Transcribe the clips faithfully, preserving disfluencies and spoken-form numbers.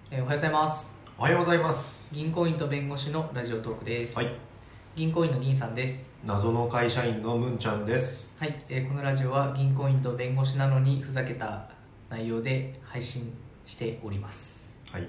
えーおはようございます。 おはようございます。 銀行員と弁護士のラジオトークです。 はい。 銀行員の銀さんです。 謎の会社員のむんちゃんです。 はい、えーこのラジオは銀行員と弁護士なのにふざけた内容で配信しております。 はい。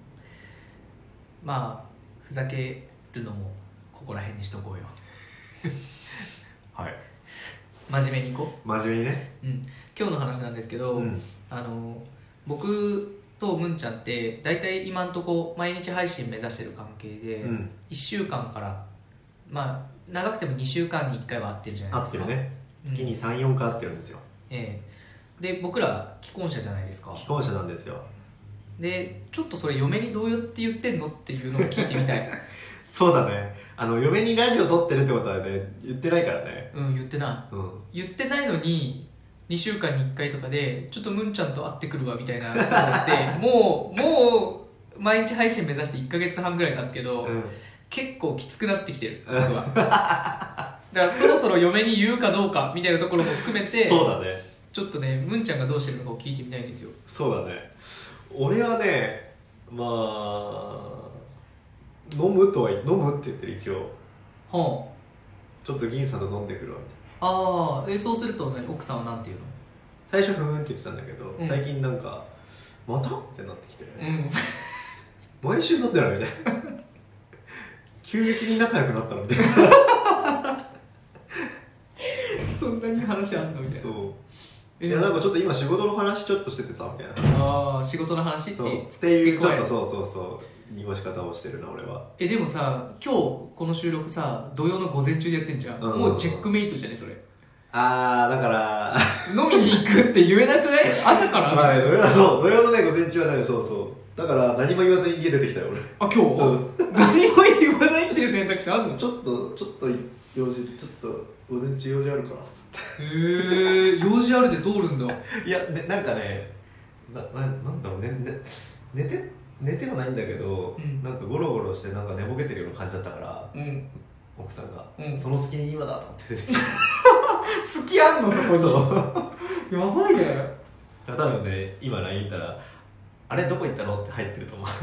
まあふざけるのもここら辺にしとこうよ。 はい。 真面目にいこ真面目にね。 う。うん。今日の話なんですけど、 うん。 あの僕とむんちゃんってだいたい今んとこ毎日配信目指してる関係で、 うん。 いっしゅうかんからまあ長くてもにしゅうかんにいっかいは会ってるじゃない合ですか。 ってるね。 うん月にさん、よんかい合ってるんですよ。 ええで僕ら既婚者じゃないですか。 既婚者なんですよ。 でちょっとそれ嫁にどうやって言ってんのっていうのを聞いてみたい。 そうだね。あの、嫁にラジオ撮ってるってことはね、言ってないからね。 うん言ってないうん。 言ってないのににしゅうかんにいっかいとかでちょっとむんちゃんと会ってくるわみたいなことってもうもう毎日配信目指していっかげつはんぐらい経つけど、 うん。 結構きつくなってきてる僕は。だからそろそろ嫁に言うかどうかみたいなところも含めてそうだね。 ちょっとねむんちゃんがどうしてるのかを聞いてみたいんですよ。 そうだね。俺はね、まあ、飲むとは、飲むって言ってる一応。 はちょっと銀さんと飲んでくるわ、みたいな。 ああーえそうすると何奥さんはなんて言うの？ 最初ふーんって言ってたんだけど、 うん最近なんか、またってなってきて。 うん毎週飲んでるみたいな。急激に仲良くなったのみたいな。 そんなに話あんのみたいな。 そうえいやなんかちょっと今仕事の話ちょっとしててさみたいな。 ああ仕事の話ってそういうっていうちょっとうそうそうそう濁し方をしてるな俺は。 えでもさ今日この収録さ土曜の午前中でやってんじゃん、 うんもうチェックメイトじゃねそれ。 あーだから飲みに行くって言えなくない？朝からまあね土曜そう土曜のね午前中はねそうそうだから何も言わずに家出てきたよ俺。 あ今日、 うん、 何も言わないっていう選択肢あんの？ ちょっとちょっと用事ちょっと午前中用事あるからっつっへえ用事あるで通るんだ。 て。いや、ね、なんかねなななんだろうねね寝て寝てはないんだけど、 うん、 なんかゴロゴロしてなんか寝ぼけてるような感じだったからうん奥さんが、 うん、 その隙に今だと思って出てきた。 好きあんのそこに。 そうやばいね。 多分ね今 ライン 行ったらあれどこ行ったのって入ってると思う。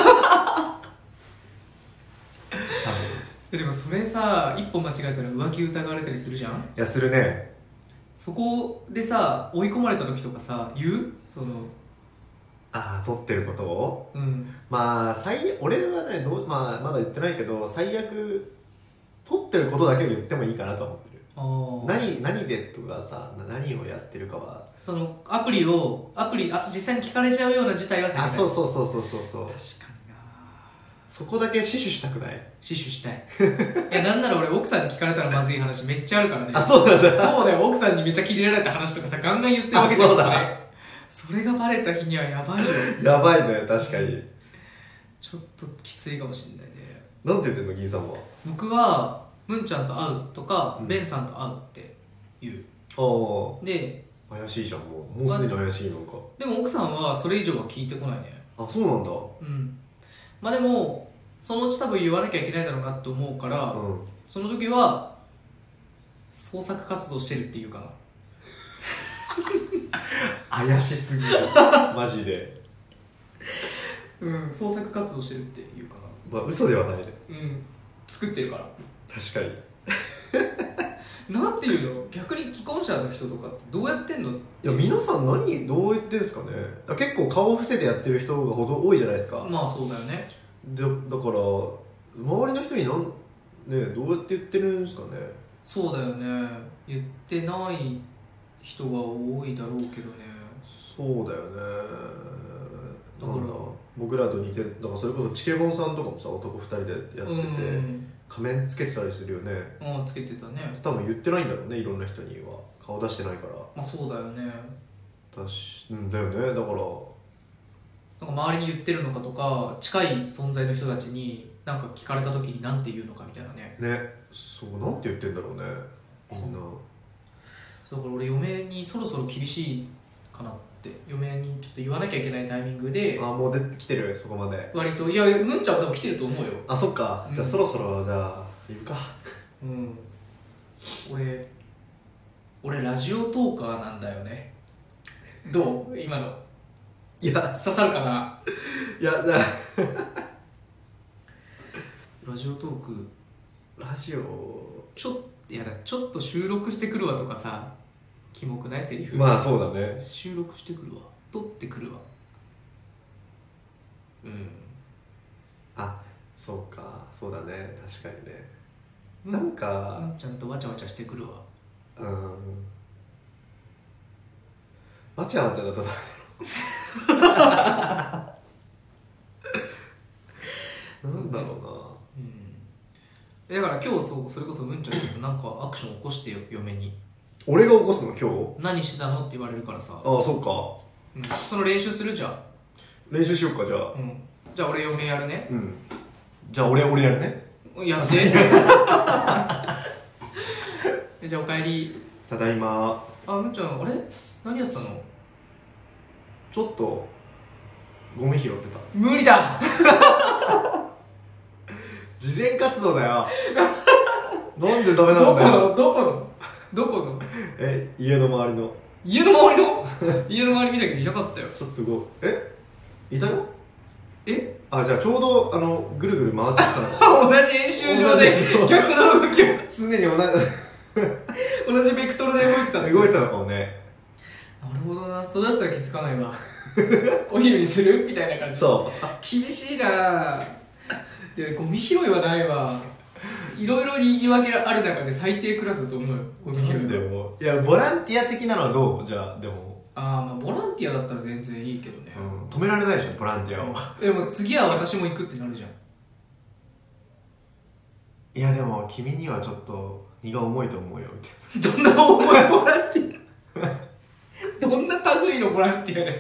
でもそれさ一歩間違えたら浮気疑われたりするじゃん。 いやするね。 そこでさ追い込まれた時とかさ言うそのああ撮ってることをうんまあ最俺はねどう、まあ、まだ言ってないけど最悪撮ってることだけを言ってもいいかなと思ってる。 あ何何でとかさ何をやってるかはそのアプリをアプリあ実際に聞かれちゃうような事態は避けたい。 あそうそうそうそうそうそう確かにな。 そこだけ死守したくない？ 死守したい。いやなんなら俺奥さんに聞かれたらまずい話めっちゃあるからね。 あそうなんだ。 そうだよ奥さんにめっちゃキレられた話とかさガンガン言ってるわけじゃん。 あそうだねそれがバレた日にはやばいよ。 やばいね確かに。 ちょっときついかもしれないね。 なんて言ってんの銀さんは？ 僕はむんちゃんと会うとか、 うんベンさんと会うって言う。 あであ怪しいじゃんもうもうすでに怪しいのか。 でも奥さんはそれ以上は聞いてこないね。 あそうなんだ。 うんまあでもそのうち多分言わなきゃいけないだろうなって思うから、 うん、 その時は創作活動してるっていうかな。 怪しすぎるマジで。 うん創作活動してるっていうかまあ嘘ではないねな。うん作ってるから。 確かに。 なんていうの逆に既婚者の人とかってどうやってんのっていや皆さん何どう言ってんですかね。だ結構顔を伏せてやってる人がほど多いじゃないですか。 まあそうだよね。 でだから周りの人になんねどうやって言ってるんですかね。 そうだよね言ってない人が多いだろうけどね。 そうだよね。 だからなんだ僕らと似てるだからそれこそチケボンさんとかもさ男ふたりでやってて、 うん仮面つけてたりするよね。 ああつけてたね。 多分言ってないんだろうねいろんな人には顔出してないから。 まあそうだよね。 たしうんだよねだからなんか周りに言ってるのかとか近い存在の人たちに何か聞かれた時に何て言うのかみたいなね。 ねそうなんて言ってんだろうねみんな。 そうだから俺嫁にそろそろ厳しいかなって嫁にちょっと言わなきゃいけないタイミングであもう出てきてるそこまで。 割といやむんちゃんは多分来てると思うよ。 あそっか、 うんじゃあそろそろじゃあ言うか。 うん俺俺ラジオトーカーなんだよね。どう今のいや刺さるかな。 いやだラジオトークラジオちょっいやだちょっと収録してくるわとかさ、キモくないセリフ。 まあそうだね。 収録してくるわ、撮ってくるわ。うん。 あ、そうか、そうだね、確かにね。 うん、 なんか、 うん、ちゃんとわちゃわちゃしてくるわ。 うん。わちゃわちゃだとダメだろなんだろうな。 うん。だから今日そうそれこそうんちゃんちょっとなんかアクション起こしてよ、嫁に。 俺が起こすの今日？ 何してたのって言われるからさ。 ああ、そうか。 うん、その練習するじゃん。 練習しようか、じゃあ。 うん。じゃあ俺嫁やるね。 うん。じゃあ俺俺やるね。 やってじゃあおかえり。 ただいま。 あ、むんちゃんあれ何やってたの？ ちょっとゴミ拾ってた。 無理だ慈善活動だよなんでダメなどこんだよ。 のどこのどこのえ、家の周りの。 家の周りの家の周り見たけどいなかったよ。 ちょっとごえいたよ。 えあ、じゃあちょうどあのぐるぐる回っちゃったの同じ演習場で逆の動きを常に同同じベクトルで動いてたじ動いてたのかもね。 なるほどな、そうだったら気づかないわお昼にするみたいな感じ。 そう厳しいなで、ゴミ拾いはないわ。いろいろ言い訳ある中で最低クラスだと思うよ、ゴミ拾いは。 でもいやボランティア的なのはどう？じゃあでもああ、まあボランティアだったら全然いいけどね、 うん、止められないでしょボランティアを。 でも次は私も行くってなるじゃん。 いやでも君にはちょっと荷が重いと思うよみたいどんな重いボランティアどんな類のボランティアだよ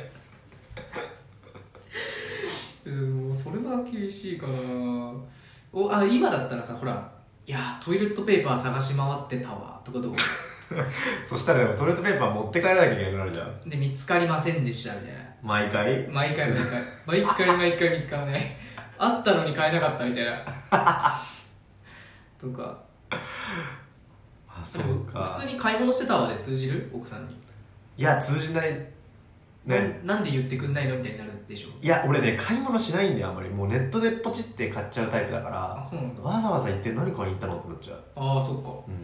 うん、それは厳しいかな。おあ今だったらさ、ほら、いやトイレットペーパー探し回ってたわとかどうそしたらでもトイレットペーパー持って帰らなきゃいけなくなるじゃん。 で見つかりませんでしたみたいな。 毎回毎回毎回毎回毎回見つからないあったのに買えなかったみたいなとか。 あ、そうか。 普通に買い物してたわで通じる？奥さんに。 いや通じないね。 な, なんで言ってくんないのみたいになるでしょ。 いや俺ね買い物しないんだよあんまり。もうネットでポチって買っちゃうタイプだからあ、そうなんだ。 わざわざ行って何買いに行ったのってなっちゃう。 ああ、そっか。 うん。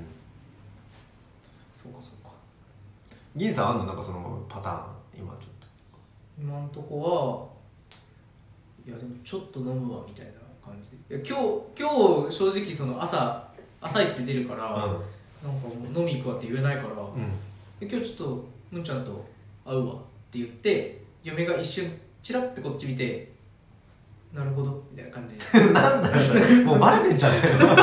そうかそうか。 銀さんあんのなんかそのパターン今ちょっと。 今んとこはいやでもちょっと飲むわみたいな感じ。いや今日今日正直その朝朝一で出るから、うん、なんかもう飲み行くわって言えないから、うん、今日ちょっとむんちゃんと会うわって言って嫁が一瞬チラッてこっち見てなるほどみたいな感じなんだよそれもうバレてんじゃねえの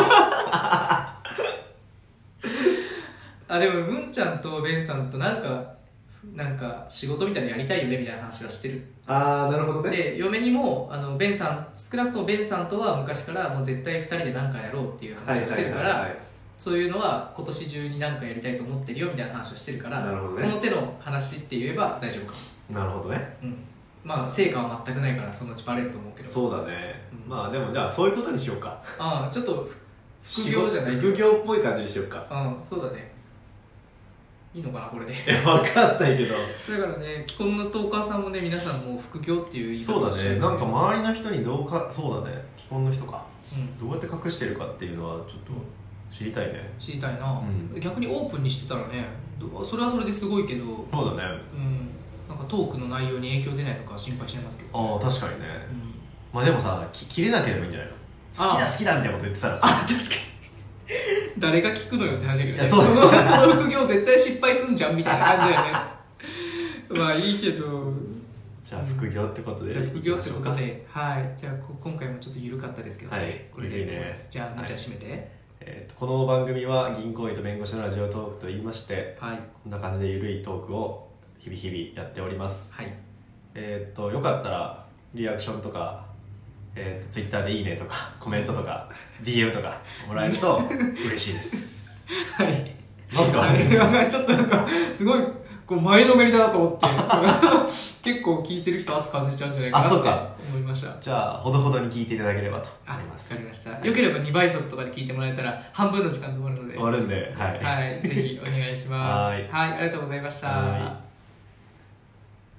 あでもむんちゃんとベンさんとなんかなんか仕事みたいなのやりたいよねみたいな話はしてる。 ああなるほどね。 で嫁にもあのベンさん少なくともベンさんとは昔からもう絶対ふたりで何かやろうっていう話をしてるから、そういうのは今年中に何かやりたいと思ってるよみたいな話をしてるから、 なるほどね、 その手の話って言えば大丈夫かも。なるほどね。 うん。まあ成果は全くないからそのうちバレると思うけど。 そうだね、 うん、 まあでもじゃあそういうことにしようか。 ああちょっと副業じゃない副業っぽい感じにしようか。 ああそうだね。いいのかなこれで。 いや分かんないけどだからね、既婚のトーカーさんもね皆さんも副業っていう言い方をしてる、ね、そうだね。なんか周りの人にどうか、そうだね、既婚の人か、うん、どうやって隠してるかっていうのはちょっと知りたいね。 知りたいな、うん、逆にオープンにしてたらねそれはそれですごいけど。 そうだね、 うん、なんかトークの内容に影響出ないのか心配しちゃいますけど、ね、 ああ確かにね、うん、まあでもさき切れなければいいんじゃないの。好きだ好きだみたいなこと言ってたらさ。 あ確かに誰が聞くのよって話だけどね。 そうそのその副業絶対失敗すんじゃんみたいな感じだよねまあいいけど、 じゃあ副業ってことで、 うん、副業ってことで、はいじゃあ今回もちょっと緩かったですけど、 ね、はい、 これでいいね。じゃあ、はい、じゃあ締めて。 えー、とこの番組は銀行員と弁護士のラジオトークと言いまして、はい、こんな感じでゆるいトークを日々日々やっております、はい、えっ、ー、とよかったらリアクションとか、えー、とツイッターでいいねとかコメントとかディーエム とかもらえると嬉しいですはいなんか、 ね、ちょっとなんかすごいこう前のめりだなと思って結構聞いてる人熱感じちゃうんじゃないかなって思いました。 じゃあほどほどに聞いていただければと思います。 わかりました。よければにばい速とかで聞いてもらえたら半分の時間で終わるので、 終わるんで、はい、 はい、ぜひお願いします。はい、はい、ありがとうございました。